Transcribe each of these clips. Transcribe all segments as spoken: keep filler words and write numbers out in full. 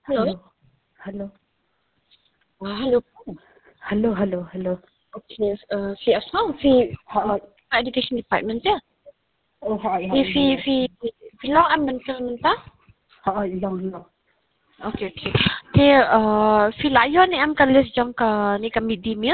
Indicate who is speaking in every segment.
Speaker 1: Hello?
Speaker 2: Hello. Hello.
Speaker 1: Uh, hello.
Speaker 2: Hello, hello, hello.
Speaker 1: Okay, uh, في أصلا في
Speaker 2: هاي.
Speaker 1: education department ده
Speaker 2: Oh, هاي
Speaker 1: في
Speaker 2: هاي
Speaker 1: في
Speaker 2: هاي.
Speaker 1: في في لو أم من كلمة ده
Speaker 2: هاي long long.
Speaker 1: okay okay thì uh, في layon ni am kalis jong ka ni ka mid meal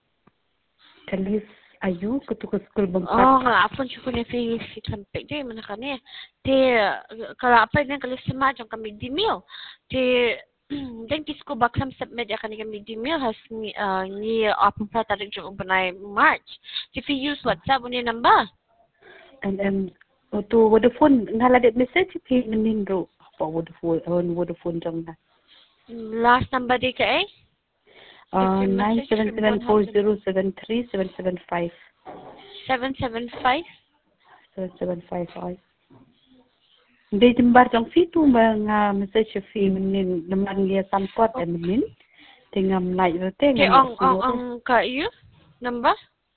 Speaker 2: Kalis ayu ketuk school bempat.
Speaker 1: oh ngala apun chuko ni fi fi kampek je mana kan ni thì kalau apa ni kalis sama jong ka mid meal thì dan kisko bakam submit ya kan ni ka mid meal has ni uh, ni apun pa tarik jong benai March if you use WhatsApp ni number
Speaker 2: And um tu Vodafone ngaladet message pi menin ro. Apa Vodafone on Vodafone jong na.
Speaker 1: last number di ka eh
Speaker 2: Uh nine seven seven four zero seven three seven seven five.
Speaker 1: seven seven five
Speaker 2: Seven seven five five. Di jembar jong fi tu mga message fi menin naman dia sampot dan menin. Tingam like rote
Speaker 1: okay
Speaker 2: ngam
Speaker 1: ong ong ong ka you number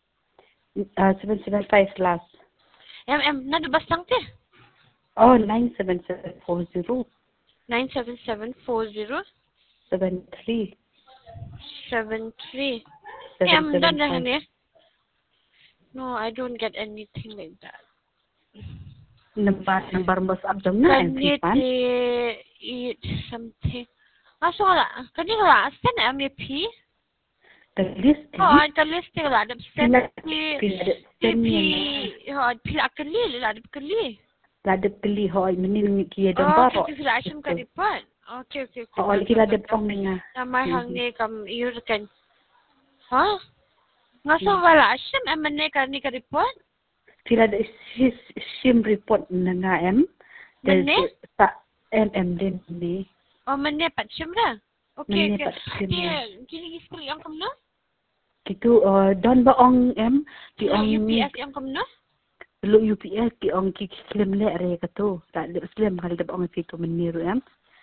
Speaker 2: uh seven seven five last.
Speaker 1: em em na du bastang te
Speaker 2: Oh, nine seven seven four zero
Speaker 1: nine seven seven four zero
Speaker 2: seven three
Speaker 1: seven three
Speaker 2: seven
Speaker 1: em
Speaker 2: seven
Speaker 1: dan dah
Speaker 2: five.
Speaker 1: ni no I don't get anything like that
Speaker 2: Number number mas abdong na
Speaker 1: kan
Speaker 2: M
Speaker 1: ni
Speaker 2: P pan.
Speaker 1: te eat something ah so la kan ni la stand am ni p
Speaker 2: The list
Speaker 1: oh
Speaker 2: eh.
Speaker 1: I kan list te la ada stand
Speaker 2: Pila
Speaker 1: ni
Speaker 2: pila de
Speaker 1: ni p
Speaker 2: senya
Speaker 1: oh pila kali la ada kali
Speaker 2: la de pili hoi menin kia
Speaker 1: oh
Speaker 2: dambar
Speaker 1: okay
Speaker 2: ho.
Speaker 1: okay sila asyam ka report okay okay okay
Speaker 2: Hoi kila de pong nga.
Speaker 1: nama hang ni kam iur kan ha ngasa wala asyam am ne ka ni ka report
Speaker 2: Kila de sis sim report na nga em.
Speaker 1: Mene?
Speaker 2: Ta M M din ni.
Speaker 1: Oh, mana pat syam dah. Okey,
Speaker 2: Mene
Speaker 1: okey.
Speaker 2: pat sim
Speaker 1: Ni,
Speaker 2: na.
Speaker 1: kini school yang kamu nak?
Speaker 2: Kitu uh, don ba ong em ki
Speaker 1: Hello,
Speaker 2: ong
Speaker 1: U P S yang kamu nak?
Speaker 2: lu U P S ki ong ki klem le re kato. Tak de klem hal de ong fitu meniru em.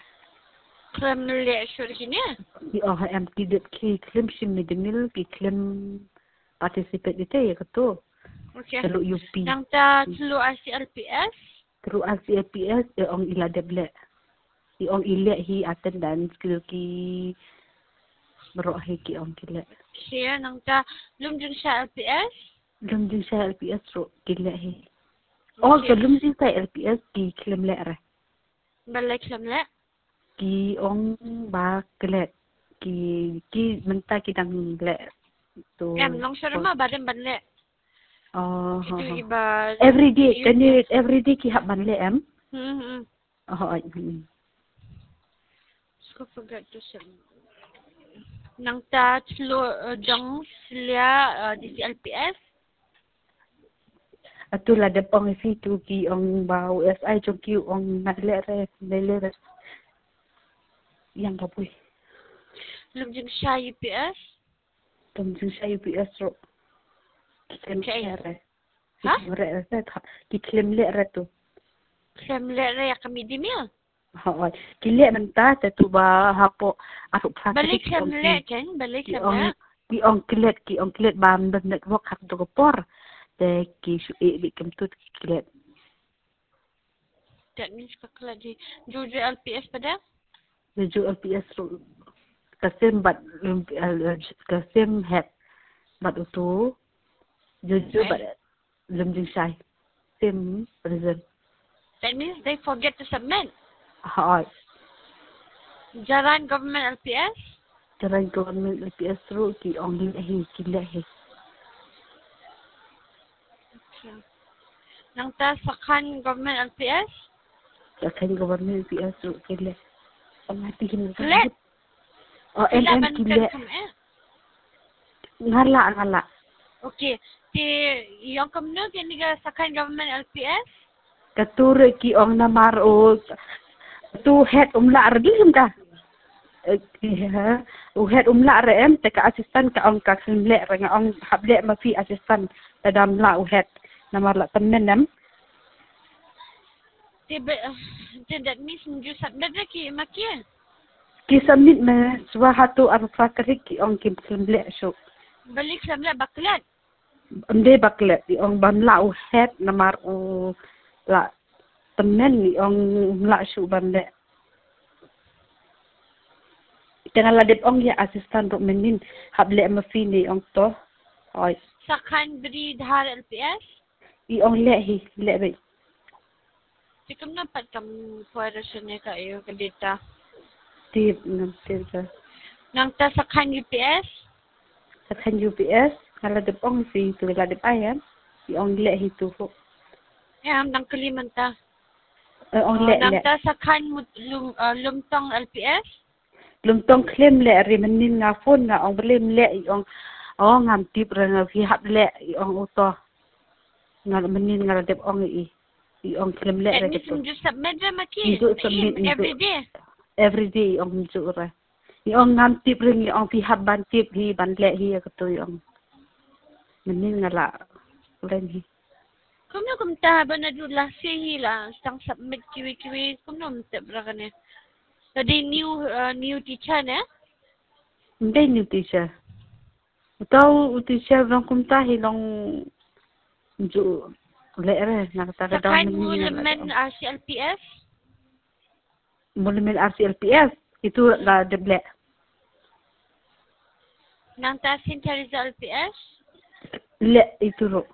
Speaker 1: Kelam nulik syur kini?
Speaker 2: Di oh em tidak ki klaim sim ni denil ki klaim participate itu ya ketu.
Speaker 1: Okey.
Speaker 2: Kalau U P.
Speaker 1: Nang ta selu I C L P S?
Speaker 2: Terus R C A P S eh ong ila deble. Di ong ile hi attendance skill ki berok hi ki ong kile.
Speaker 1: Siya, nang ta lum jun sa L P S?
Speaker 2: Lum jin sa L P S ro kile hi. Oh,
Speaker 1: Okay.
Speaker 2: kalau lum jin sa L P S ki klaim le re.
Speaker 1: Balai kelam le?
Speaker 2: Ki ong ba kile ki ki menta ki dang le tu.
Speaker 1: Em, long syur mah badan balai.
Speaker 2: Oh,
Speaker 1: Itu
Speaker 2: oh, oh.
Speaker 1: iba.
Speaker 2: Every day, kan ni every day ki hak ban le em.
Speaker 1: Hmm, hmm.
Speaker 2: Oh, oh, hmm.
Speaker 1: Aku forgot to say. Nang ta selu uh, jong selia uh, di C L P S?
Speaker 2: Atu lah depong si tu ki ong ba U S I tu ki ong nak le re le le re. Yang kapui.
Speaker 1: Lum jun sa U P S?
Speaker 2: Tom jing sa U P S ro. Klem
Speaker 1: Okay.
Speaker 2: le re.
Speaker 1: Ha?
Speaker 2: Ki re re ta. Ki klem le re tu.
Speaker 1: Kelam le re ya kami di mil.
Speaker 2: Ha oi. Ki le menta ta tu ba hapo aru pha.
Speaker 1: Balik kelam le kan? Balik
Speaker 2: Ki
Speaker 1: kelam le.
Speaker 2: ong ki ong klet ki ong klet ba network hak tu ko por. De ki su e di kem tu ki klet.
Speaker 1: That means kakak di Jujur L P S pada?
Speaker 2: Leju L P S ro. Kasim bat kasim hat bat utu. Jujur
Speaker 1: Okay.
Speaker 2: bat lum jing sai. Sim result.
Speaker 1: That means they forget to submit.
Speaker 2: Hai.
Speaker 1: Jalan government L P S?
Speaker 2: Jalan government L P S ro ki ong le hi ki le hi.
Speaker 1: Okay. Nang ta sakan government L P S?
Speaker 2: Jalan government L P S ro ki le. Ong hati hin
Speaker 1: Klet.
Speaker 2: Oh en
Speaker 1: Sila
Speaker 2: en ki le.
Speaker 1: bankan kam eh?
Speaker 2: Ngala ngala.
Speaker 1: Okay. Ti yang kam no kini ka sakan government L P S?
Speaker 2: Katur ki ong namar o tu head umla redi him ka. Ha, u head umla re em te ka assistant ka ong ka le re nga ong hable ma fi assistant dalam la u head namar la temen em.
Speaker 1: Ti ti that means you submit na ki makia.
Speaker 2: Ki submit me suahatu arfa kerik ki ong kim le so.
Speaker 1: Balik kelam le baklat.
Speaker 2: Ande baklet di ong ban la u head namar u la temen ni ong la su ban le. Tengah ladip ong ya asistan ro menin hable ma fini ong to. Oi.
Speaker 1: Sakan beri dhar L P S.
Speaker 2: I ong le hi le be.
Speaker 1: Sikam na pat kam puara sene ka iyo ka data.
Speaker 2: Tip nam tip ka.
Speaker 1: Nang ta sakan U P S.
Speaker 2: Sakan U P S kala dip ong fi tu ladip ayan. I ong le hi tu ho.
Speaker 1: Ya, nang kaliman ta.
Speaker 2: Uh, ong
Speaker 1: Uh,
Speaker 2: le
Speaker 1: nang
Speaker 2: le.
Speaker 1: ta sakan mut lum, uh, lumtong L P S.
Speaker 2: Lumtong klem le ri menin nga phone nga ong blem le i ong ong ngam tip ra nga fi hab le i ong uto. Nga menin nga ladip ong i. I ong klem le
Speaker 1: Let
Speaker 2: ra
Speaker 1: me
Speaker 2: gitu.
Speaker 1: some just submit them aki.
Speaker 2: Indu submit indu.
Speaker 1: Every day.
Speaker 2: Every day ong indu ra. I ong ngam tip ring i ong fi hab ban tip hi ban le hi gitu i ong. Menin nga la. Ulen hi.
Speaker 1: Kung na kumta ba na dula sihila sang submit kiwi kiwi kung na kumta bra ka ne. Tadi new uh, new teacher ne.
Speaker 2: Hindi ni teacher. Ikaw teacher rong kumta hi long indu. Le ra nakataga daw
Speaker 1: Sakan mo
Speaker 2: menin nga
Speaker 1: laman
Speaker 2: la.
Speaker 1: uh, si L P S.
Speaker 2: Mulamin R C L P S. Itu la deble.
Speaker 1: Nang tasin sa L P S.
Speaker 2: Le itu ro.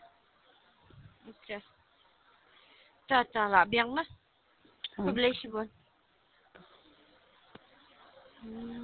Speaker 1: Okay. Tata la biang mah.
Speaker 2: Hmm.
Speaker 1: Publish bon. Hmm.